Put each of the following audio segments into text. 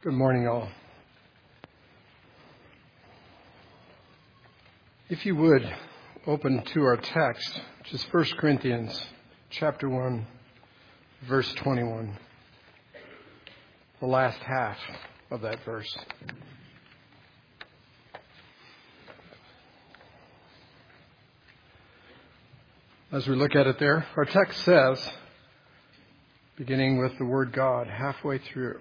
Good morning, all. If you would, open to our text, which is 1 Corinthians chapter 1, verse 21. The last half of that verse. As we look at it there, our text says, beginning with the word God, halfway through,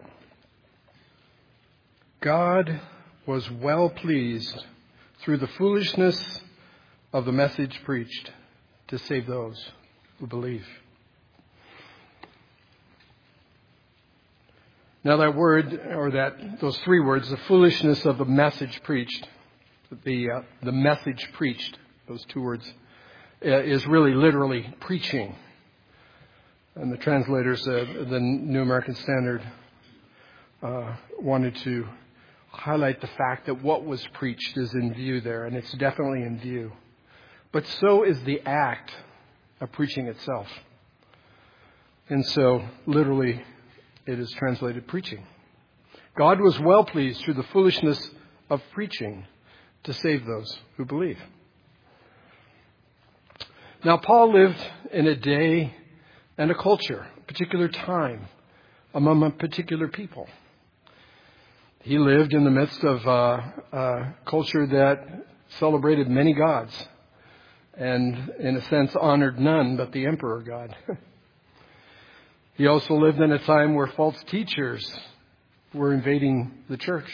God was well pleased through the foolishness of the message preached to save those who believe. Now that word, or those three words, the foolishness of the message preached, the message preached, those two words, is really literally preaching. And the translators, the New American Standard, wanted to highlight the fact that what was preached is in view there, and it's definitely in view. But so is the act of preaching itself. And so, literally, it is translated preaching. God was well pleased through the foolishness of preaching to save those who believe. Now, Paul lived in a day and a culture, a particular time, among a particular people. He lived in the midst of a culture that celebrated many gods and, in a sense, honored none but the emperor God. He also lived in a time where false teachers were invading the church,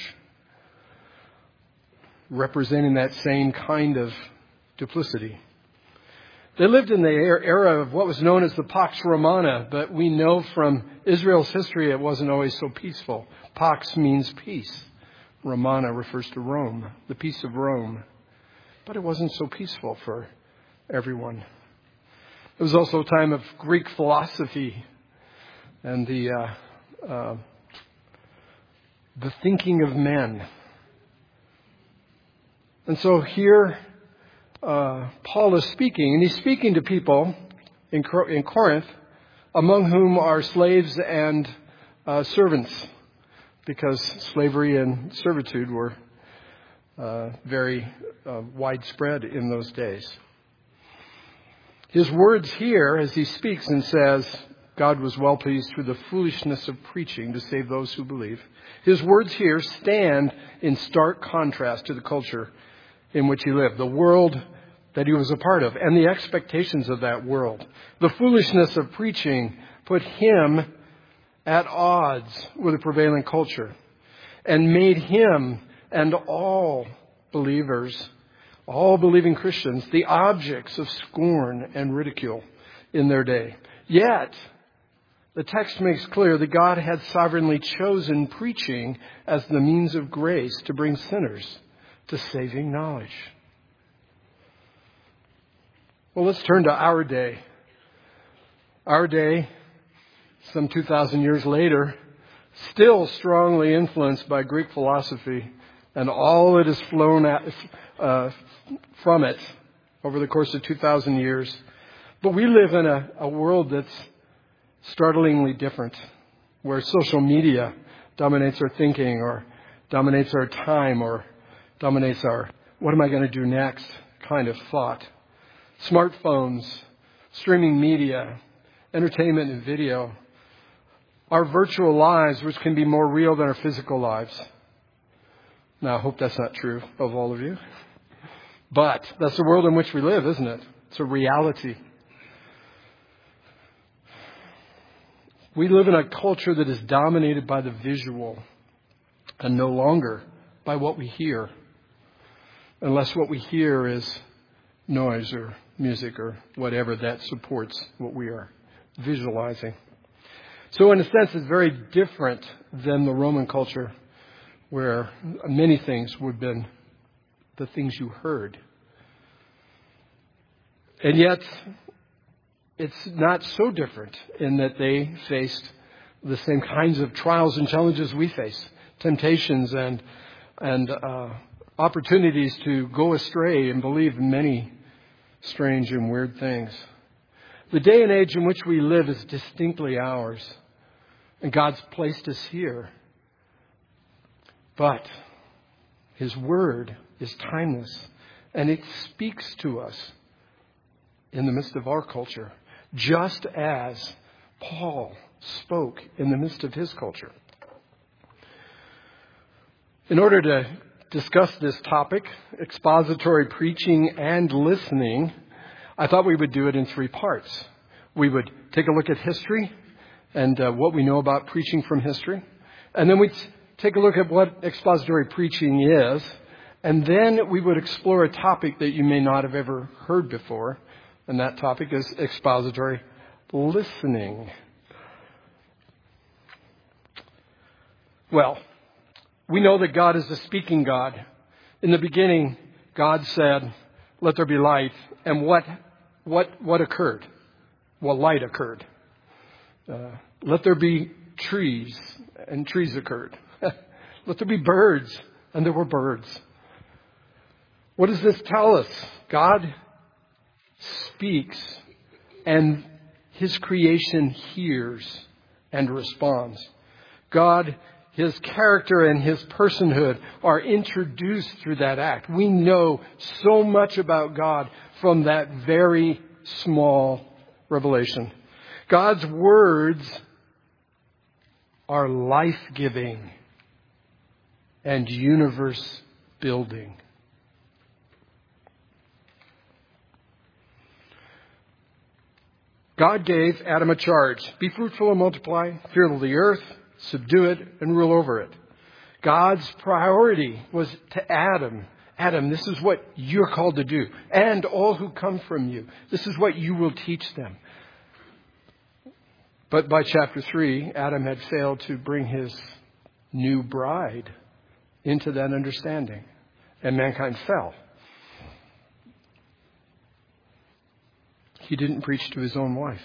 representing that same kind of duplicity. They lived in the era of what was known as the Pax Romana, but we know from Israel's history it wasn't always so peaceful. Pax means peace. Romana refers to Rome, the peace of Rome. But it wasn't so peaceful for everyone. It was also a time of Greek philosophy and the thinking of men. And so here Paul is speaking, and he's speaking to people in Corinth, among whom are slaves and servants, because slavery and servitude were very widespread in those days. His words here, as he speaks and says, God was well pleased through the foolishness of preaching to save those who believe. His words here stand in stark contrast to the culture in which he lived, the world that he was a part of, and the expectations of that world. The foolishness of preaching put him at odds with the prevailing culture and made him and all believers, all believing Christians, the objects of scorn and ridicule in their day. Yet, the text makes clear that God had sovereignly chosen preaching as the means of grace to bring sinners to saving knowledge. Well, let's turn to our day. Our day, some 2,000 years later, still strongly influenced by Greek philosophy and all that has flown from it over the course of 2,000 years. But we live in a world that's startlingly different, where social media dominates our thinking, or dominates our time, or dominates our what am I going to do next kind of thought. Smartphones, streaming media, entertainment and video, our virtual lives, which can be more real than our physical lives. Now, I hope that's not true of all of you. But that's the world in which we live, isn't it? It's a reality. We live in a culture that is dominated by the visual and no longer by what we hear, unless what we hear is noise or music or whatever that supports what we are visualizing. So in a sense, it's very different than the Roman culture, where many things would have been the things you heard. And yet, it's not so different in that they faced the same kinds of trials and challenges we face, temptations and opportunities to go astray and believe many strange and weird things. The day and age in which we live is distinctly ours, and God's placed us here But His Word is timeless, and it speaks to us in the midst of our culture, just as Paul spoke in the midst of his culture. In order to discuss this topic, expository preaching and listening, I thought we would do it in 3 parts. We would take a look at history and what we know about preaching from history. And then we'd take a look at what expository preaching is. And then we would explore a topic that you may not have ever heard before. And that topic is expository listening. Well, we know that God is a speaking God. In the beginning, God said, "Let there be light." And what occurred? Well, light occurred. Let there be trees, and trees occurred. Let there be birds, and there were birds. What does this tell us? God speaks, and His creation hears and responds. God, His character and His personhood are introduced through that act. We know so much about God from that very small revelation. God's words are life-giving and universe-building. God gave Adam a charge. Be fruitful and multiply, fill the earth, subdue it, and rule over it. God's priority was to Adam. Adam, this is what you're called to do. And all who come from you. This is what you will teach them. But by chapter 3, Adam had failed to bring his new bride into that understanding. And mankind fell. He didn't preach to his own wife.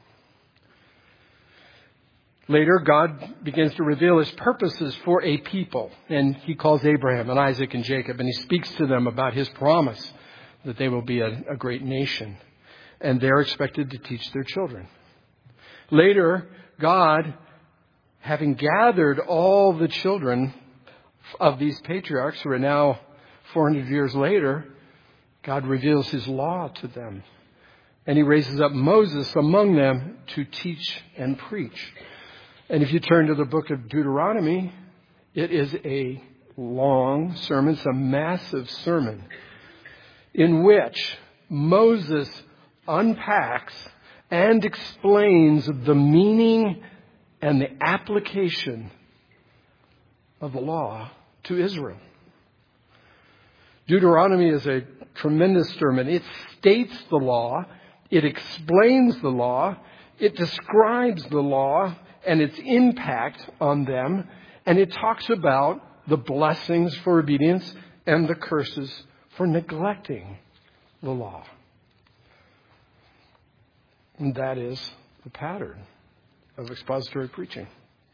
Later, God begins to reveal His purposes for a people. And He calls Abraham and Isaac and Jacob. And He speaks to them about His promise that they will be a great nation. And they're expected to teach their children. Later, God, having gathered all the children of these patriarchs who are now 400 years later, God reveals His law to them. And He raises up Moses among them to teach and preach. And if you turn to the book of Deuteronomy, it is a long sermon. It's a massive sermon in which Moses unpacks and explains the meaning and the application of the law to Israel. Deuteronomy is a tremendous sermon. It states the law. It explains the law. It describes the law and its impact on them. And it talks about the blessings for obedience and the curses for neglecting the law. And that is the pattern of expository preaching.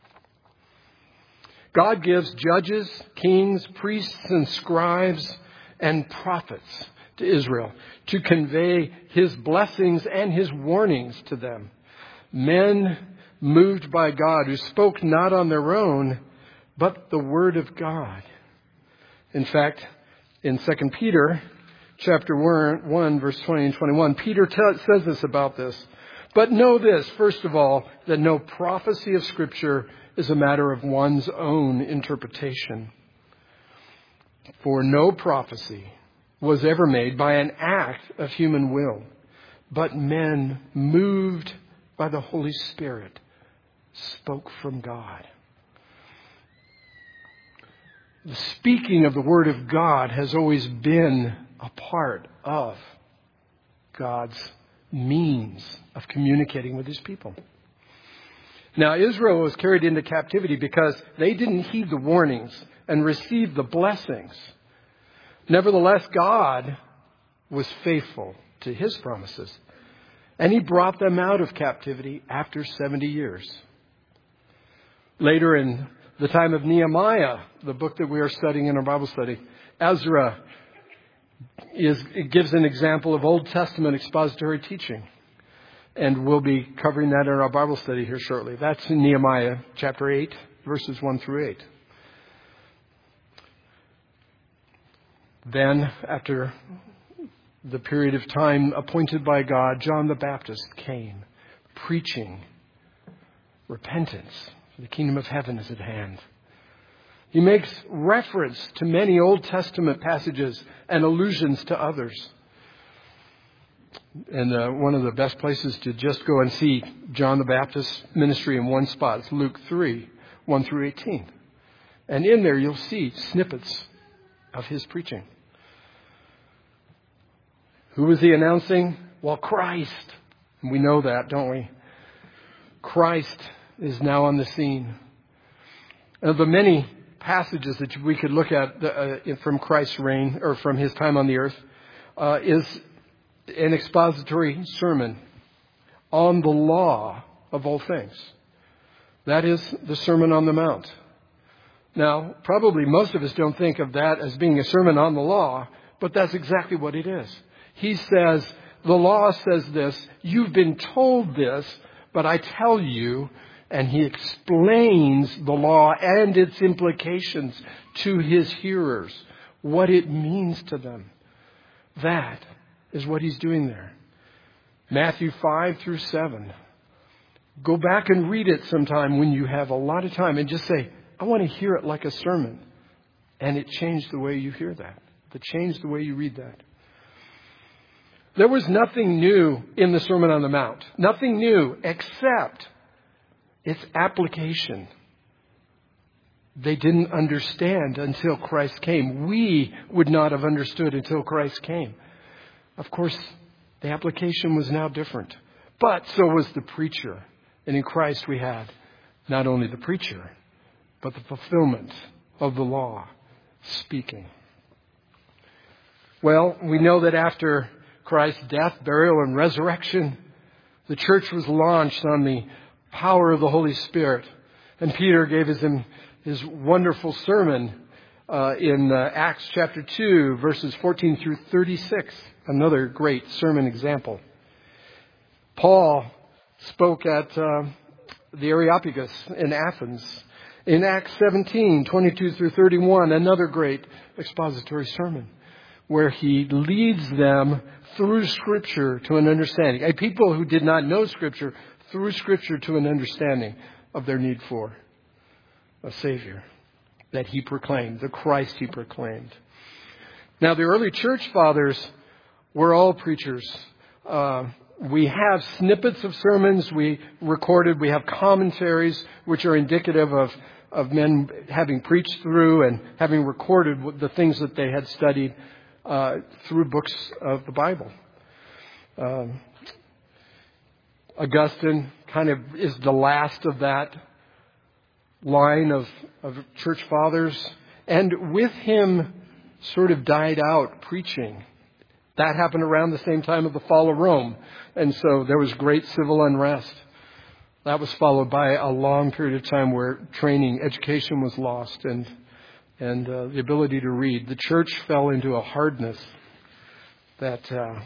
God gives judges, kings, priests, and scribes and prophets to Israel to convey His blessings and His warnings to them. Men moved by God who spoke not on their own, but the Word of God. In fact, in 2 Peter chapter 1, verse 20 and 21, Peter says this about this. But know this, first of all, that no prophecy of Scripture is a matter of one's own interpretation. For no prophecy was ever made by an act of human will, but men moved by the Holy Spirit spoke from God. The speaking of the Word of God has always been a part of God's means of communicating with His people. Now, Israel was carried into captivity because they didn't heed the warnings and receive the blessings. Nevertheless, God was faithful to His promises. And He brought them out of captivity after 70 years. Later in the time of Nehemiah, the book that we are studying in our Bible study, Ezra gives an example of Old Testament expository teaching. And we'll be covering that in our Bible study here shortly. That's in Nehemiah chapter 8, verses 1 through 8. Then, after the period of time appointed by God, John the Baptist came, preaching repentance, for the kingdom of heaven is at hand. He makes reference to many Old Testament passages and allusions to others. And one of the best places to just go and see John the Baptist's ministry in one spot is Luke 3, 1 through 18. And in there you'll see snippets of his preaching. Who was he announcing? Well, Christ. And we know that, don't we? Christ is now on the scene. Of the many passages that we could look at from Christ's reign, or from his time on the earth, is an expository sermon on the law of all things. That is the Sermon on the Mount. Now, probably most of us don't think of that as being a sermon on the law, but that's exactly what it is. He says, the law says this, you've been told this, but I tell you, and he explains the law and its implications to his hearers, what it means to them. That is what he's doing there. Matthew 5 through 7. Go back and read it sometime when you have a lot of time and just say, I want to hear it like a sermon. And it changed the way you hear that. It changed the way you read that. There was nothing new in the Sermon on the Mount. Nothing new except its application. They didn't understand until Christ came. We would not have understood until Christ came. Of course, the application was now different. But so was the preacher. And in Christ we had not only the preacher, but the fulfillment of the law speaking. Well, we know that after Christ's death, burial, and resurrection, the church was launched on the power of the Holy Spirit. And Peter gave his wonderful sermon in Acts chapter 2, verses 14 through 36. Another great sermon example. Paul spoke at the Areopagus in Athens. In Acts 17, 22 through 31, another great expository sermon where he leads them through Scripture to an understanding. A people who did not know Scripture, through Scripture to an understanding of their need for a Savior that he proclaimed, the Christ he proclaimed. Now, the early church fathers were all preachers. We have snippets of sermons we recorded. We have commentaries which are indicative of men having preached through and having recorded the things that they had studied through books of the Bible. Augustine kind of is the last of that line of church fathers. And with him sort of died out preaching. That happened around the same time of the fall of Rome. And so there was great civil unrest. That was followed by a long period of time where education was lost and the ability to read. The church fell into a hardness that,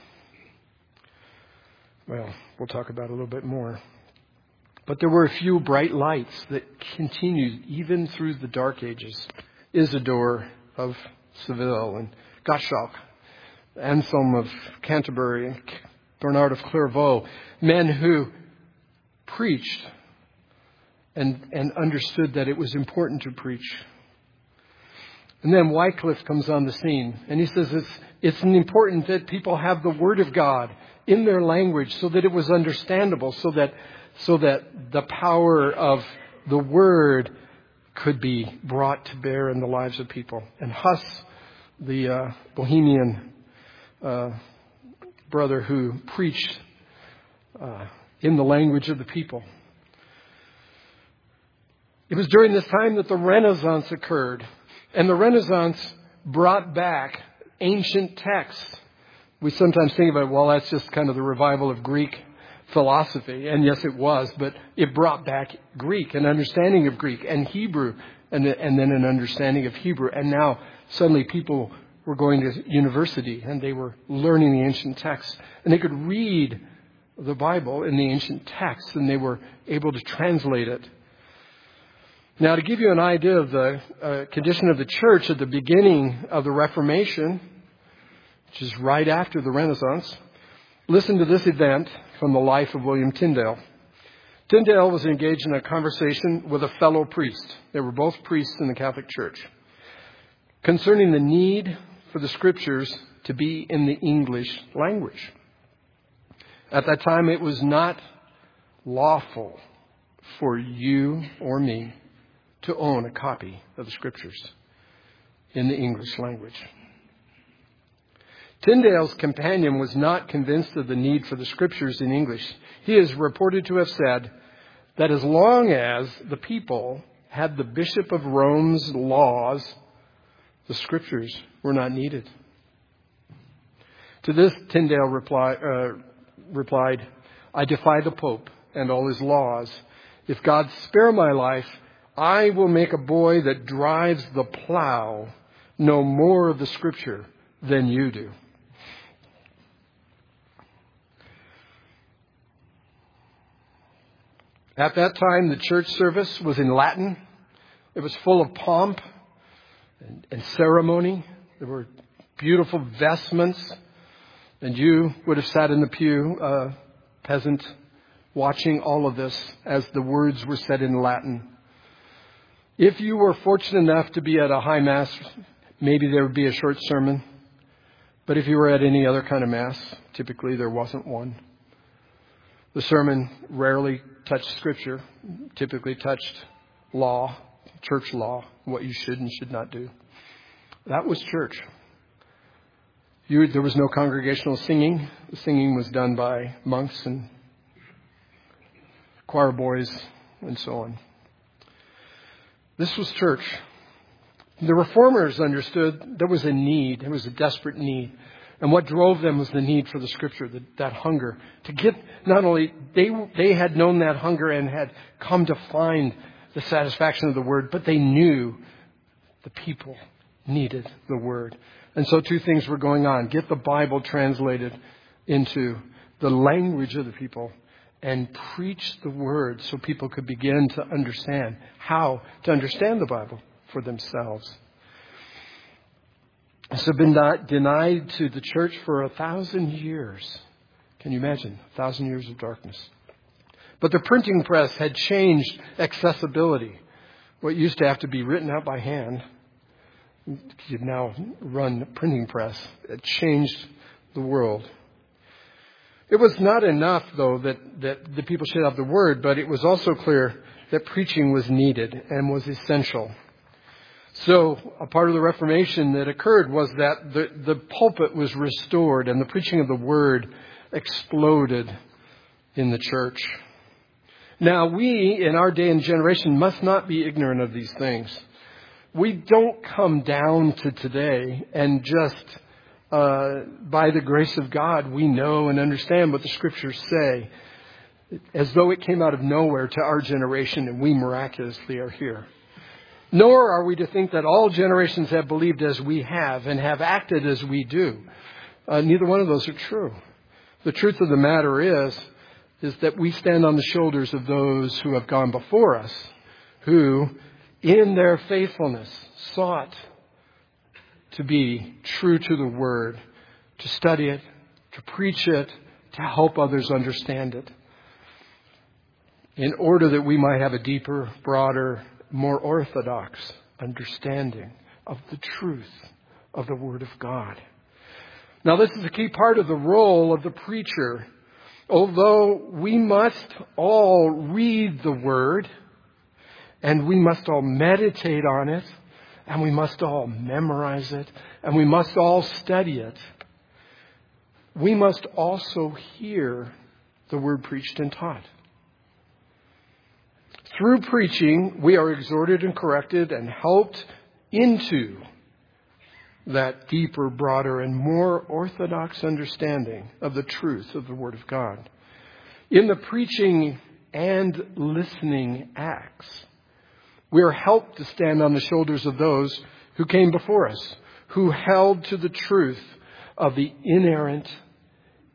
we'll talk about a little bit more. But there were a few bright lights that continued even through the Dark Ages. Isidore of Seville and Gottschalk, Anselm of Canterbury, and Bernard of Clairvaux, men who preached and understood that it was important to preach. And then Wycliffe comes on the scene, and he says it's important that people have the Word of God in their language so that it was understandable, so that the power of the Word could be brought to bear in the lives of people. And Huss, the Bohemian brother who preached in the language of the people. It was during this time that the Renaissance occurred. And the Renaissance brought back ancient texts. We sometimes think about, well, that's just kind of the revival of Greek philosophy. And yes, it was. But it brought back Greek, an understanding of Greek, and Hebrew, and then an understanding of Hebrew. And now suddenly people were going to university and they were learning the ancient texts. And they could read the Bible in the ancient texts, and they were able to translate it. Now, to give you an idea of the condition of the church at the beginning of the Reformation, which is right after the Renaissance, listen to this event from the life of William Tyndale. Tyndale was engaged in a conversation with a fellow priest. They were both priests in the Catholic Church, concerning the need for the Scriptures to be in the English language. At that time, it was not lawful for you or me to own a copy of the Scriptures in the English language. Tyndale's companion was not convinced of the need for the Scriptures in English. He is reported to have said that as long as the people had the Bishop of Rome's laws, the Scriptures were not needed. To this, Tyndale replied, "I defy the Pope and all his laws. If God spare my life, I will make a boy that drives the plow know more of the Scripture than you do." At that time, the church service was in Latin. It was full of pomp and ceremony. There were beautiful vestments. And you would have sat in the pew, peasant, watching all of this as the words were said in Latin. If you were fortunate enough to be at a high mass, maybe there would be a short sermon. But if you were at any other kind of mass, typically there wasn't one. The sermon rarely touched Scripture, typically touched law, church law, what you should and should not do. That was church. There was no congregational singing. The singing was done by monks and choir boys and so on. This was church. The Reformers understood there was a need. There was a desperate need. And what drove them was the need for the Scripture, that hunger. To get, not only, they had known that hunger and had come to find the satisfaction of the Word, but they knew the people needed the Word. And so two things were going on. Get the Bible translated into the language of the people and preach the Word so people could begin to understand how to understand the Bible for themselves. This had been denied to the church for 1,000 years. Can you imagine? 1,000 years of darkness. But the printing press had changed accessibility. What used to have to be written out by hand, you now run a printing press. It changed the world. It was not enough, though, that the people should have the Word, but it was also clear that preaching was needed and was essential. So a part of the Reformation that occurred was that the pulpit was restored and the preaching of the Word exploded in the church. Now, we, in our day and generation, must not be ignorant of these things. We don't come down to today and just, by the grace of God, we know and understand what the Scriptures say, as though it came out of nowhere to our generation and we miraculously are here. Nor are we to think that all generations have believed as we have and have acted as we do. Neither one of those are true. The truth of the matter is that we stand on the shoulders of those who have gone before us, who, in their faithfulness, sought to be true to the Word, to study it, to preach it, to help others understand it, in order that we might have a deeper, broader, more orthodox understanding of the truth of the Word of God. Now, this is a key part of the role of the preacher. Although we must all read the Word, and we must all meditate on it, and we must all memorize it, and we must all study it, we must also hear the Word preached and taught. Through preaching, we are exhorted and corrected and helped into that deeper, broader, and more orthodox understanding of the truth of the Word of God. In the preaching and listening acts, we are helped to stand on the shoulders of those who came before us, who held to the truth of the inerrant,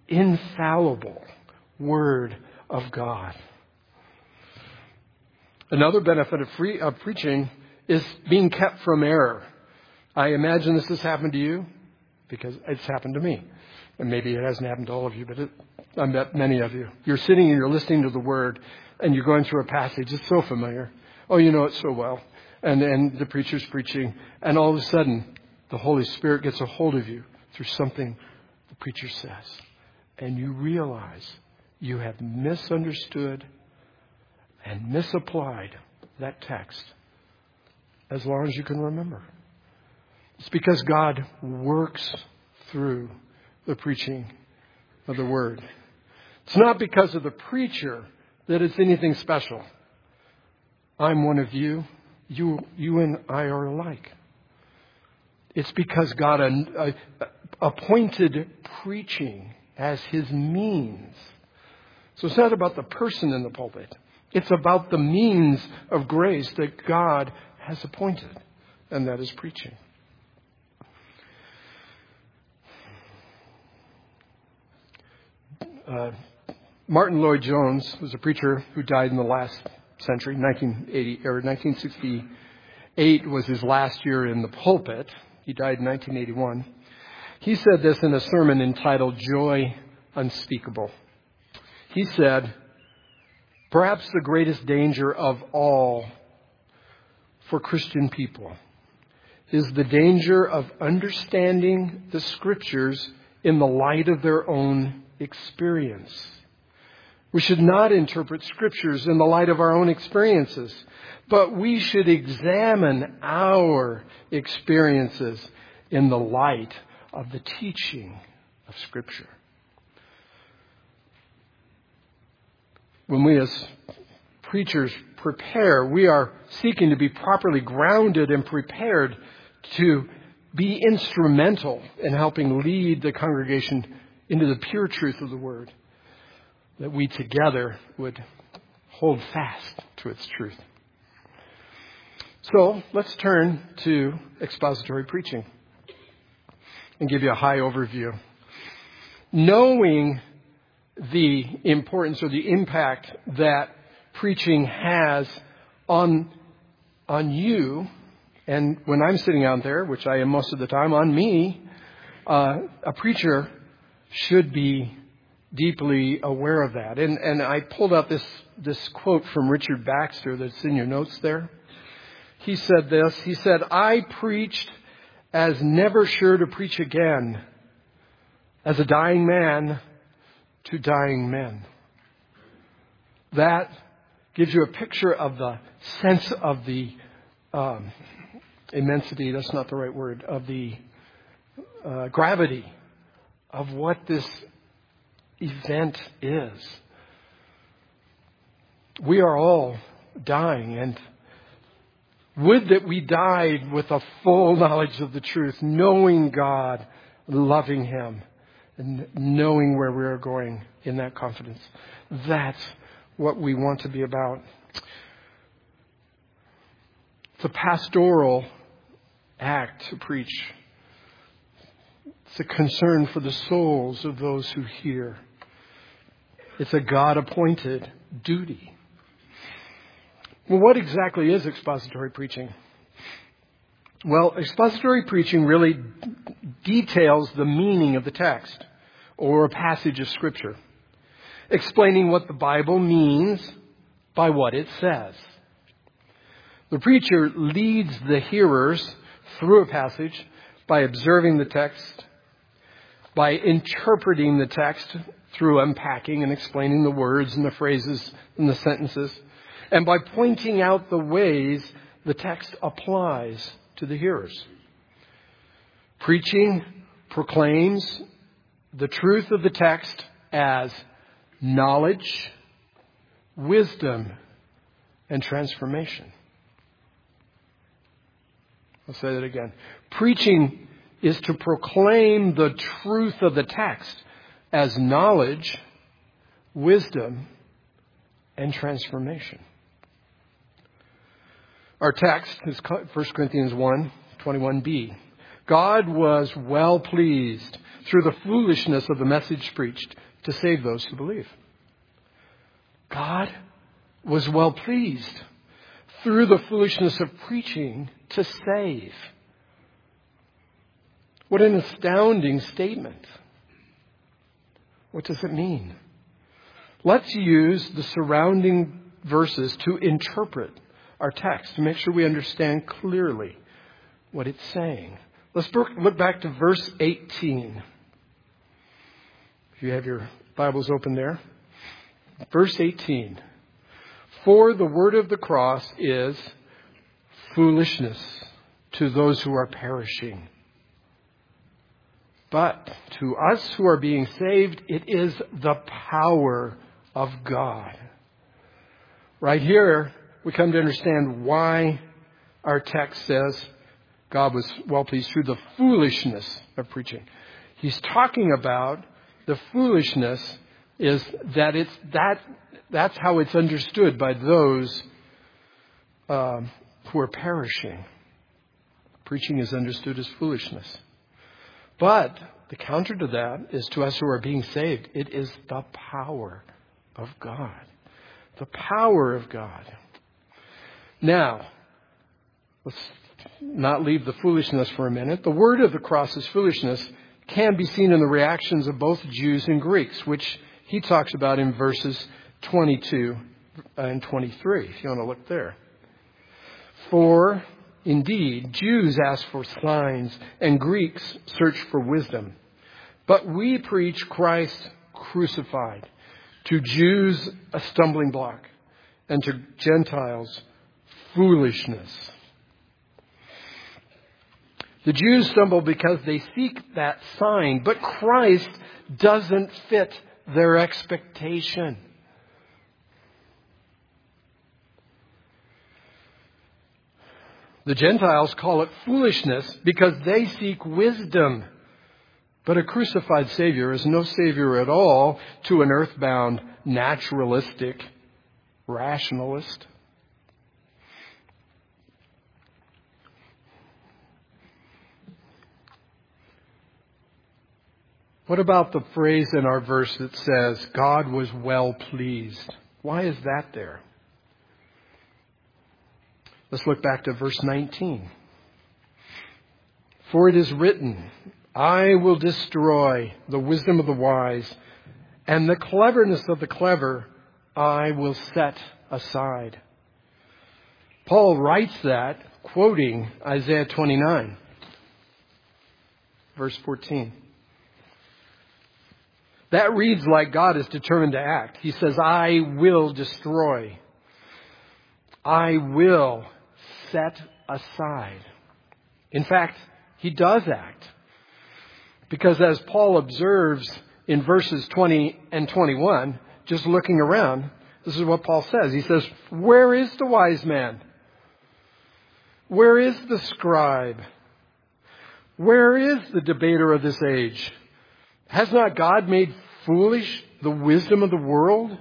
infallible Word of God. Another benefit of preaching is being kept from error. I imagine this has happened to you because it's happened to me. And maybe it hasn't happened to all of you, but I met many of you. You're sitting and you're listening to the Word and you're going through a passage. It's so familiar. Oh, you know it so well. And the preacher's preaching. And all of a sudden, the Holy Spirit gets a hold of you through something the preacher says. And you realize you have misunderstood and misapplied that text as long as you can remember. It's because God works through the preaching of the Word. It's not because of the preacher that it's anything special. I'm one of you. You and I are alike. It's because God appointed preaching as His means. So it's not about the person in the pulpit. It's about the means of grace that God has appointed, and that is preaching. Martin Lloyd-Jones was a preacher who died in the last century, 1968 was his last year in the pulpit. He died in 1981. He said this in a sermon entitled Joy Unspeakable. He said, perhaps the greatest danger of all for Christian people is the danger of understanding the Scriptures in the light of their own experience. We should not interpret Scriptures in the light of our own experiences, but we should examine our experiences in the light of the teaching of Scripture. When we as preachers prepare, we are seeking to be properly grounded and prepared to be instrumental in helping lead the congregation into the pure truth of the Word, that we together would hold fast to its truth. So let's turn to expository preaching and give you a high overview. Knowing the importance or the impact that preaching has on you, and when I'm sitting out there, which I am most of the time, on me, a preacher should be deeply aware of that. And I pulled out this quote from Richard Baxter that's in your notes there. He said this. He said, I preached as never sure to preach again, as a dying man to dying men. That gives you a picture of the sense of the immensity, that's not the right word, of the gravity of what this event is. We are all dying, and would that we died with a full knowledge of the truth, knowing God, loving Him, and knowing where we are going in that confidence. That's what we want to be about. It's a pastoral act to preach. It's a concern for the souls of those who hear. It's a God-appointed duty. Well, what exactly is expository preaching? Well, expository preaching really details the meaning of the text or a passage of Scripture, explaining what the Bible means by what it says. The preacher leads the hearers through a passage by observing the text, by interpreting the text through unpacking and explaining the words and the phrases and the sentences, and by pointing out the ways the text applies to the hearers. Preaching proclaims the truth of the text as knowledge, wisdom, and transformation. I'll say that again. Preaching is to proclaim the truth of the text as knowledge, wisdom, and transformation. Our text is 1 Corinthians 1:21b. God was well pleased through the foolishness of the message preached to save those who believe. God was well pleased through the foolishness of preaching to save. What an astounding statement. What does it mean? Let's use the surrounding verses to interpret our text, to make sure we understand clearly what it's saying. Let's look back to verse 18. If you have your Bibles open there. Verse 18. For the word of the cross is foolishness to those who are perishing. But to us who are being saved, it is the power of God. Right here, we come to understand why our text says God was well pleased through the foolishness of preaching. He's talking about the foolishness is that that's how it's understood by those who are perishing. Preaching is understood as foolishness. But the counter to that is to us who are being saved. It is the power of God. The power of God. Now, let's not leave the foolishness for a minute. The word of the cross is foolishness can be seen in the reactions of both Jews and Greeks, which he talks about in verses 22 and 23, if you want to look there. For indeed, Jews ask for signs and Greeks search for wisdom. But we preach Christ crucified. To Jews, a stumbling block. And to Gentiles, foolishness. The Jews stumble because they seek that sign. But Christ doesn't fit their expectation. The Gentiles call it foolishness because they seek wisdom. But a crucified Savior is no Savior at all to an earthbound, naturalistic rationalist. What about the phrase in our verse that says, God was well pleased? Why is that there? Let's look back to verse 19. For it is written, I will destroy the wisdom of the wise, and the cleverness of the clever I will set aside. Paul writes that, quoting Isaiah 29, verse 14. That reads like God is determined to act. He says, I will destroy. I will set aside. In fact, he does act. Because as Paul observes in verses 20 and 21, just looking around, this is what Paul says. He says, where is the wise man? Where is the scribe? Where is the debater of this age? Has not God made foolish the wisdom of the world?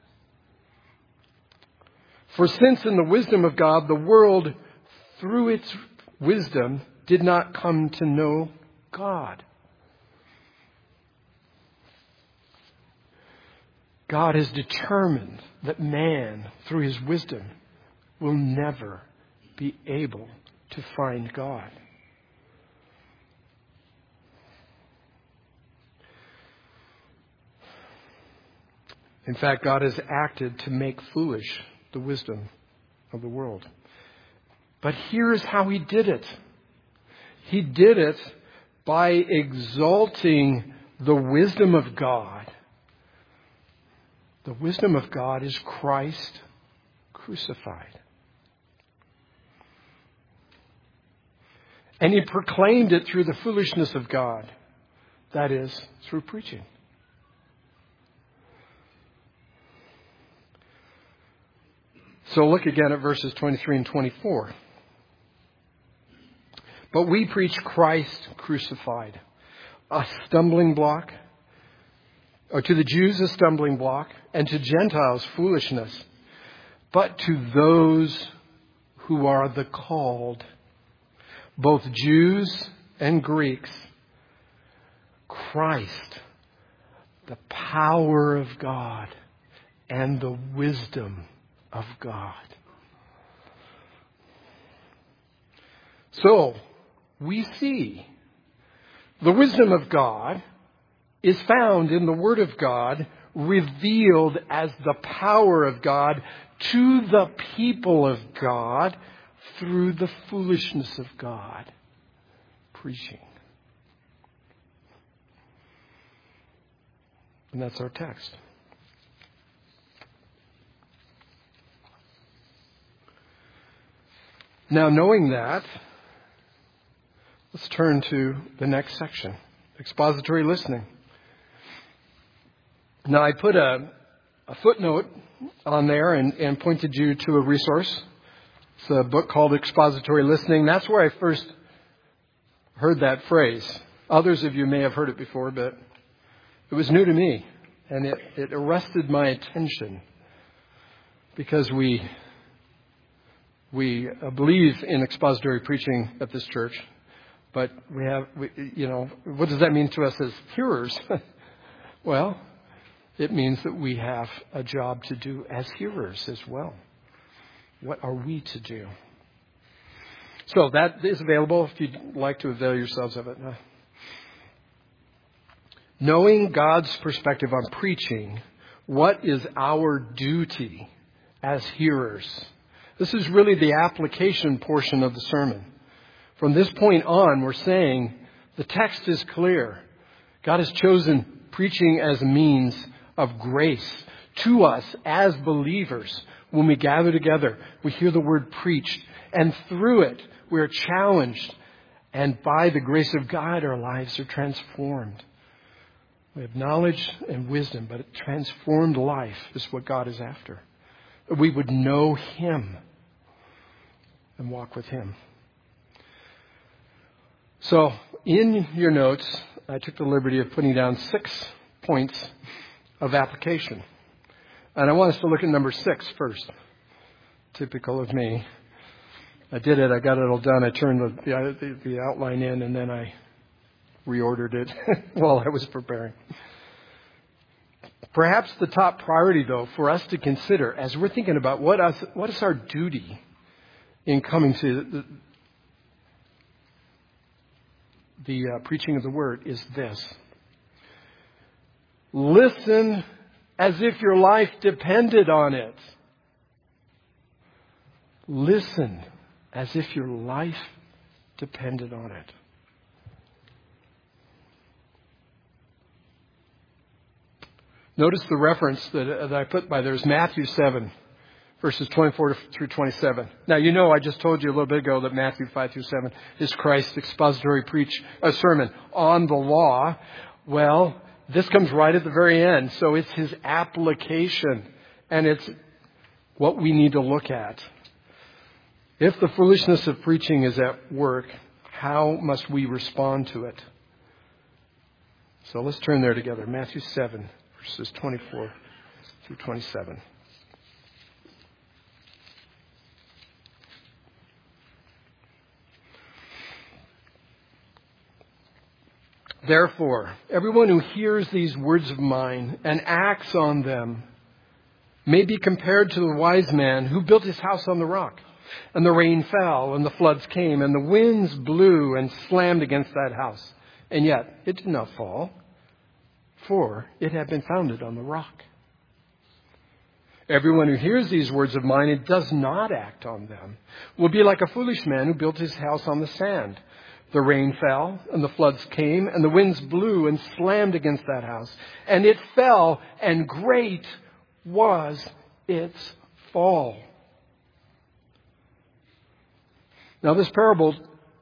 For since in the wisdom of God, the world, through its wisdom, did not come to know God. God has determined that man, through his wisdom, will never be able to find God. In fact, God has acted to make foolish the wisdom of the world. But here's how he did it. He did it by exalting the wisdom of God. The wisdom of God is Christ crucified. And he proclaimed it through the foolishness of God. That is, through preaching. So look again at verses 23 and 24. But we preach Christ crucified, a stumbling block, or to the Jews a stumbling block, and to Gentiles foolishness. But to those who are the called, both Jews and Greeks, Christ, the power of God and the wisdom of God. So, we see the wisdom of God is found in the Word of God, revealed as the power of God to the people of God through the foolishness of God. Preaching. And that's our text. Now, knowing that, let's turn to the next section, expository listening. Now, I put a footnote on there and pointed you to a resource. It's a book called Expository Listening. That's where I first heard that phrase. Others of you may have heard it before, but it was new to me. And it arrested my attention because we believe in expository preaching at this church. But what does that mean to us as hearers? Well, it means that we have a job to do as hearers as well. What are we to do? So that is available if you'd like to avail yourselves of it. Knowing God's perspective on preaching, what is our duty as hearers? This is really the application portion of the sermon. From this point on, we're saying the text is clear. God has chosen preaching as a means of grace to us as believers. When we gather together, we hear the word preached, and through it, we are challenged. And by the grace of God, our lives are transformed. We have knowledge and wisdom, but a transformed life is what God is after. We would know Him and walk with Him. So, in your notes, I took the liberty of putting down 6 points of application. And I want us to look at number 6 first. Typical of me. I did it. I got it all done. I turned the outline in, and then I reordered it while I was preparing. Perhaps the top priority, though, for us to consider as we're thinking about what is our duty in coming to the preaching of the Word is this. Listen as if your life depended on it. Listen as if your life depended on it. Notice the reference that I put by there is Matthew 7, verses 24 through 27. Now, I just told you a little bit ago that Matthew 5 through 7 is Christ's expository sermon on the law. Well, this comes right at the very end. So it's His application, and it's what we need to look at. If the foolishness of preaching is at work, how must we respond to it? So let's turn there together. Matthew 7, verses 24 through 27. Therefore, everyone who hears these words of mine and acts on them may be compared to the wise man who built his house on the rock. And the rain fell, and the floods came, and the winds blew and slammed against that house. And yet it did not fall, for it had been founded on the rock. Everyone who hears these words of mine and does not act on them will be like a foolish man who built his house on the sand. The rain fell, and the floods came, and the winds blew and slammed against that house. And it fell, and great was its fall. Now, this parable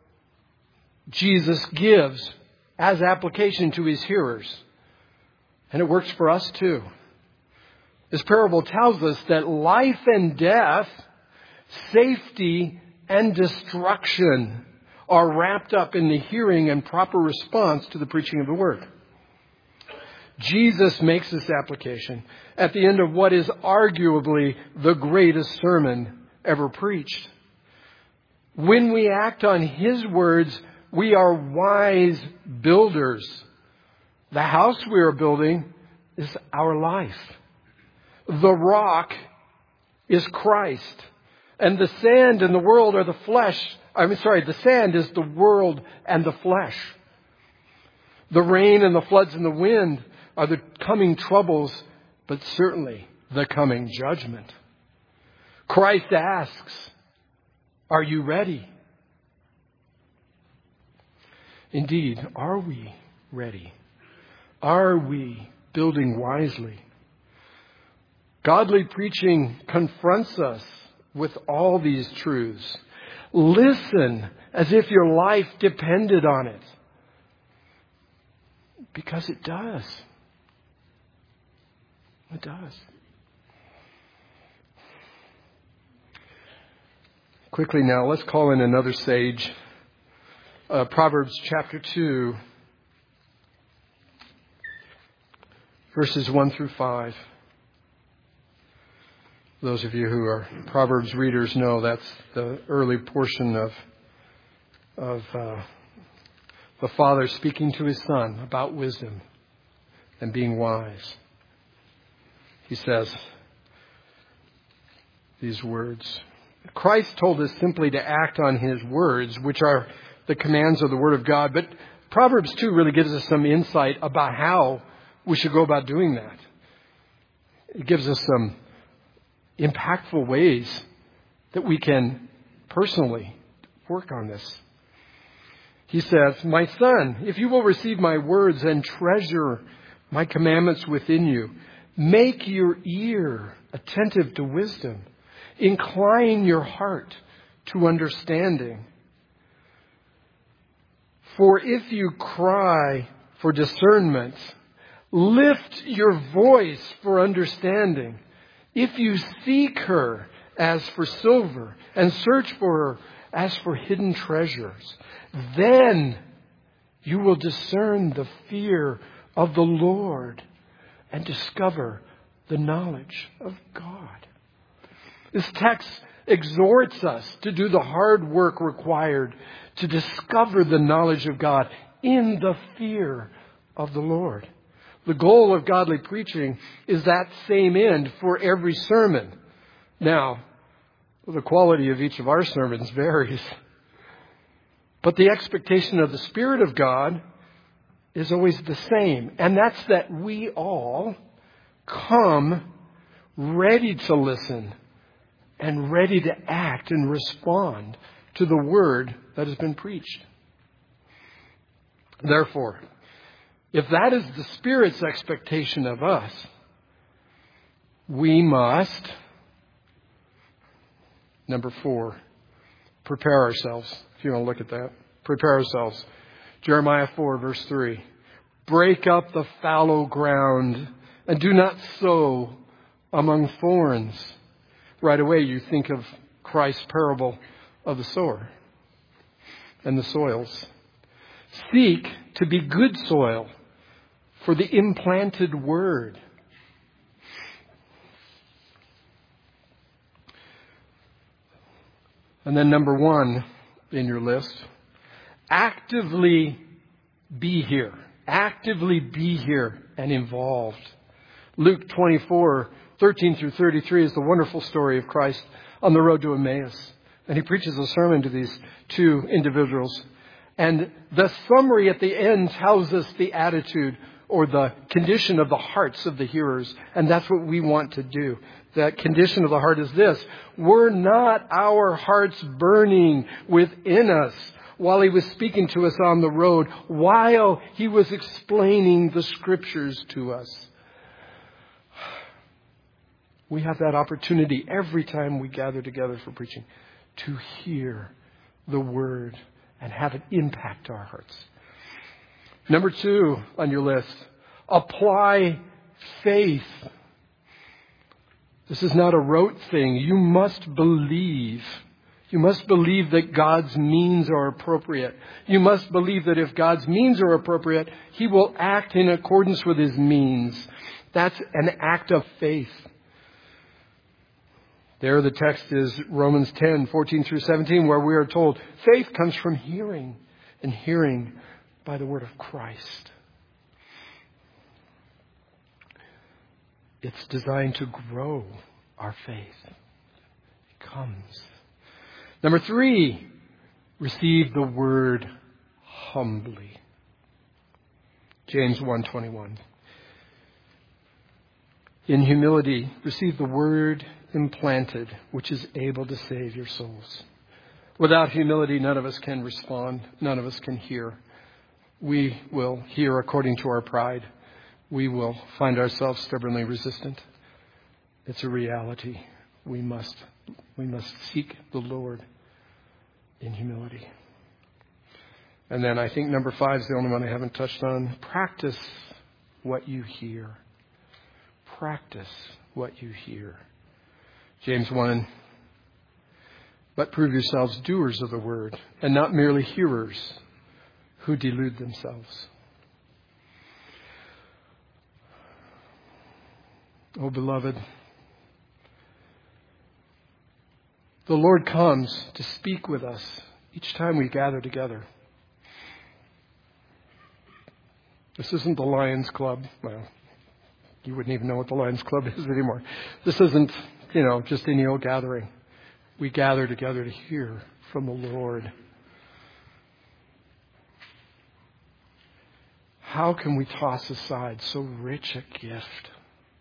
Jesus gives as application to His hearers. And it works for us too. This parable tells us that life and death, safety and destruction are wrapped up in the hearing and proper response to the preaching of the Word. Jesus makes this application at the end of what is arguably the greatest sermon ever preached. When we act on His words, we are wise builders. The house we are building is our life. The rock is Christ. And the sand in the world are the flesh, The sand is the world and the flesh. The rain and the floods and the wind are the coming troubles, but certainly the coming judgment. Christ asks, are you ready? Indeed, are we ready? Are we building wisely? Godly preaching confronts us with all these truths. Listen as if your life depended on it. Because it does. It does. Quickly now, let's call in another sage. Proverbs chapter 2, verses 1 through 5. Those of you who are Proverbs readers know that's the early portion of the father speaking to his son about wisdom and being wise. He says these words. Christ told us simply to act on his words, which are the commands of the Word of God. But Proverbs 2 really gives us some insight about how we should go about doing that. It gives us some impactful ways that we can personally work on this. He says, my son, if you will receive my words and treasure my commandments within you, make your ear attentive to wisdom. Incline your heart to understanding. For if you cry for discernment, lift your voice for understanding. If you seek her as for silver and search for her as for hidden treasures, then you will discern the fear of the Lord and discover the knowledge of God. This text exhorts us to do the hard work required to discover the knowledge of God in the fear of the Lord. The goal of godly preaching is that same end for every sermon. Now, the quality of each of our sermons varies. But the expectation of the Spirit of God is always the same. And that's that we all come ready to listen and ready to act and respond to the word that has been preached. Therefore, if that is the Spirit's expectation of us, we must, number 4, prepare ourselves. If you want to look at that, prepare ourselves. Jeremiah 4, verse 3. Break up the fallow ground and do not sow among thorns. Right away you think of Christ's parable of the sower and the soils. Seek to be good soil for the implanted word. And then number 1 in your list, actively be here. Actively be here and involved. Luke 24:13 through 33 is the wonderful story of Christ on the road to Emmaus. And he preaches a sermon to these two individuals. And the summary at the end tells us the attitude or the condition of the hearts of the hearers. And that's what we want to do. That condition of the heart is this. Were not our hearts burning within us while he was speaking to us on the road, while he was explaining the Scriptures to us? We have that opportunity every time we gather together for preaching to hear the Word and have it impact our hearts. Number 2 on your list, apply faith. This is not a rote thing. You must believe. You must believe that God's means are appropriate. You must believe that if God's means are appropriate, He will act in accordance with His means. That's an act of faith. There the text is Romans 10:14 through 17, where we are told faith comes from hearing, and hearing by the word of Christ. It's designed to grow our faith. It comes. Number 3, Receive the word humbly. James 1:21. In humility, receive the word implanted, which is able to save your souls. Without humility, none of us can respond. None of us can hear. We will hear according to our pride. We will find ourselves stubbornly resistant. It's a reality. We must seek the Lord in humility. And then I think number 5 is the only one I haven't touched on. Practice what you hear. Practice what you hear. James 1. But prove yourselves doers of the word, and not merely hearers who delude themselves. Oh, beloved, the Lord comes to speak with us each time we gather together. This isn't the Lions Club. Well, you wouldn't even know what the Lions Club is anymore. This isn't, just any old gathering. We gather together to hear from the Lord. How can we toss aside so rich a gift?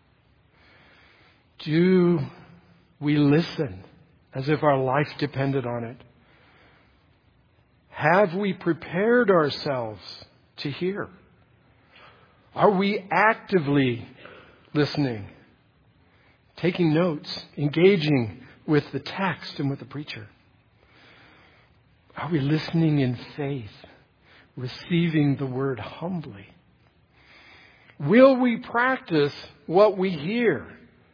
Do we listen as if our life depended on it? Have we prepared ourselves to hear? Are we actively listening, taking notes, engaging with the text and with the preacher? Are we listening in faith, receiving the word humbly? Will we practice what we hear?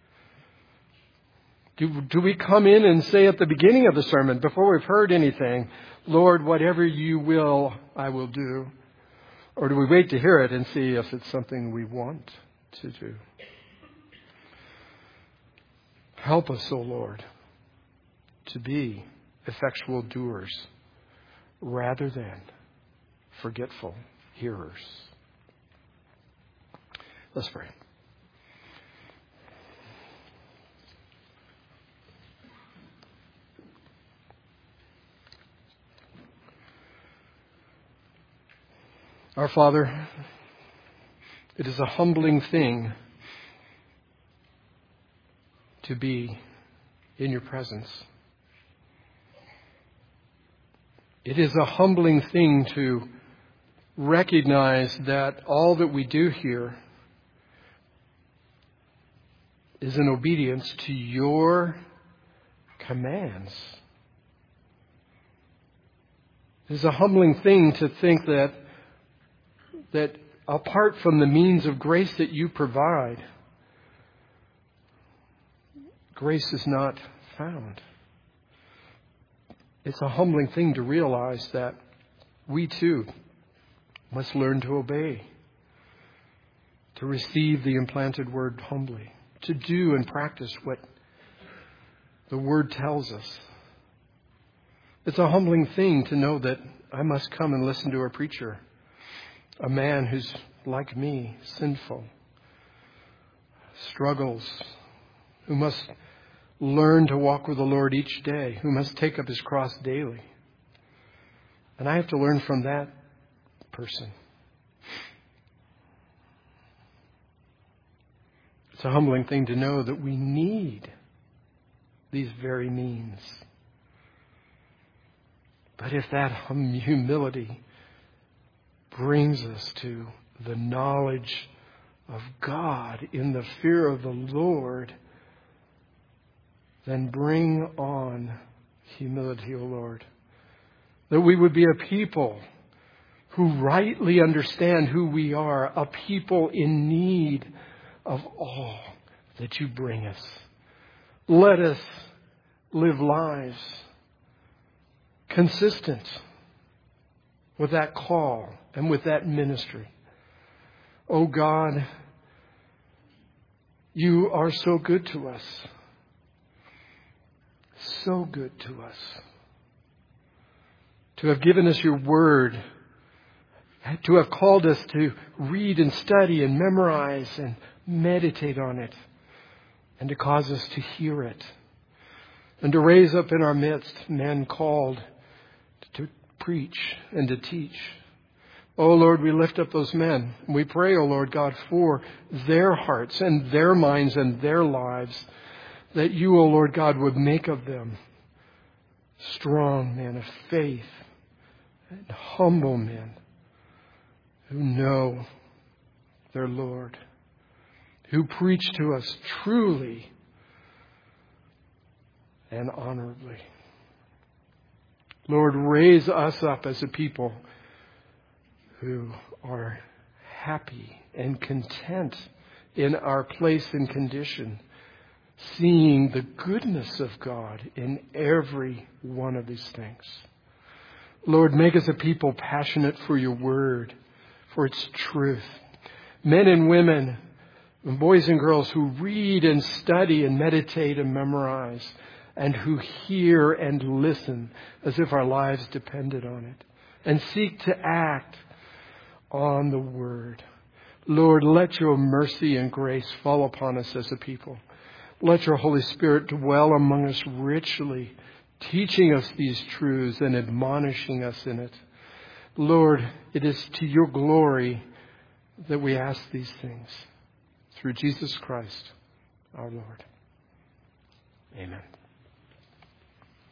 Do we come in and say at the beginning of the sermon, before we've heard anything, Lord, whatever you will, I will do? Or do we wait to hear it and see if it's something we want to do? Help us, O Lord, to be effectual doers rather than forgetful hearers. Let's pray. Our Father, it is a humbling thing to be in your presence. It is a humbling thing to recognize that all that we do here is in obedience to your commands. It is a humbling thing to think that apart from the means of grace that you provide, grace is not found. It's a humbling thing to realize that we too must learn to obey, to receive the implanted word humbly, to do and practice what the word tells us. It's a humbling thing to know that I must come and listen to a preacher, a man who's like me, sinful, struggles, who must learn to walk with the Lord each day, who must take up his cross daily. And I have to learn from that person. It's a humbling thing to know that we need these very means. But if that humility brings us to the knowledge of God in the fear of the Lord, then bring on humility, O Lord. That we would be a people who rightly understand who we are, a people in need of all that you bring us. Let us live lives consistent with that call and with that ministry. Oh God, you are so good to us. So good to us. To have given us your word. To have called us to read and study and memorize and meditate on it. And to cause us to hear it. And to raise up in our midst men called preach and to teach. Oh Lord, we lift up those men. We pray, oh Lord God, for their hearts and their minds and their lives, that you, oh Lord God, would make of them strong men of faith and humble men who know their Lord, who preach to us truly and honorably. Lord, raise us up as a people who are happy and content in our place and condition, seeing the goodness of God in every one of these things. Lord, make us a people passionate for your word, for its truth. Men and women, boys and girls who read and study and meditate and memorize, and who hear and listen as if our lives depended on it, and seek to act on the word. Lord, let your mercy and grace fall upon us as a people. Let your Holy Spirit dwell among us richly, teaching us these truths and admonishing us in it. Lord, it is to your glory that we ask these things. Through Jesus Christ, our Lord. Amen.